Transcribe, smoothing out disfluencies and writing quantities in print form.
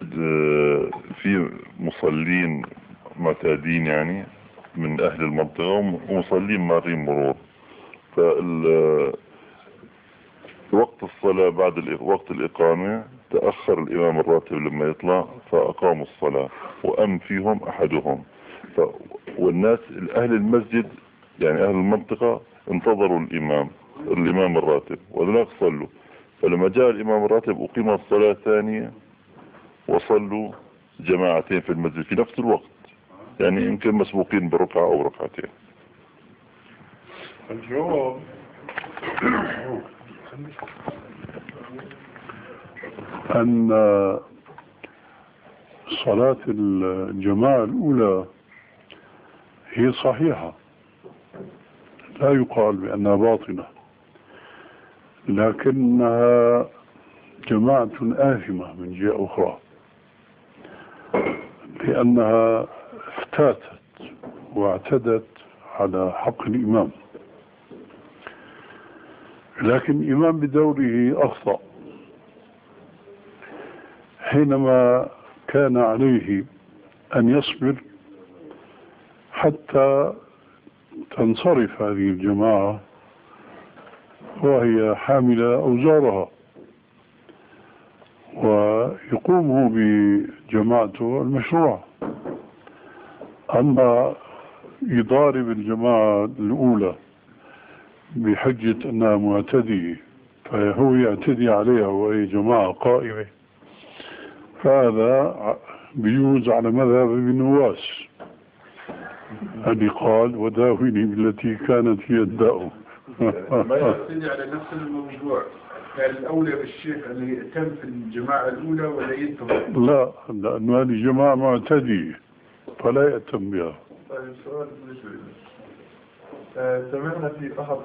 المسجد في مصلين معتادين يعني من أهل المنطقة ومصلين مارين مرور. وقت الصلاة بعد وقت الإقامة تأخر الإمام الراتب لما يطلع فأقاموا الصلاة وأم فيهم أحدهم. والناس أهل المسجد يعني أهل المنطقة انتظروا الإمام الراتب وذلك صلوا. فلما جاء الإمام الراتب أقيم الصلاة ثانية وصلوا جماعتين في المسجد في نفس الوقت، يعني يمكن مسبوقين بركعة أو ركعتين. الجواب أن صلاة الجماعة الأولى هي صحيحة، لا يقال بأنها باطلة، لكنها جماعة آثمة من جهة أخرى، لأنها افتاتت واعتدت على حق الإمام. لكن الإمام بدوره أخطأ حينما كان عليه أن يصبر حتى تنصرف هذه الجماعة وهي حاملة أوزارها، ويقوم بجماعته المشروع. أما يضارب الجماعة الأولى بحجة أنها معتدية فهو يعتدي عليها وهي جماعة قائمة، فهذا بيجوز على مذهب ابن نواس الذي قال وداويني بالتي كانت هي الداء. ما يعتدي على نفس الموضوع، كان الأولى بالشيخ اللي يأتم في الجماعة الأولى ولا ينتظر؟ لا، لأنه هذه الجماعة معتدية فلا يأتم بها. طيب سؤال بالنسبة لي، سمعنا في أحد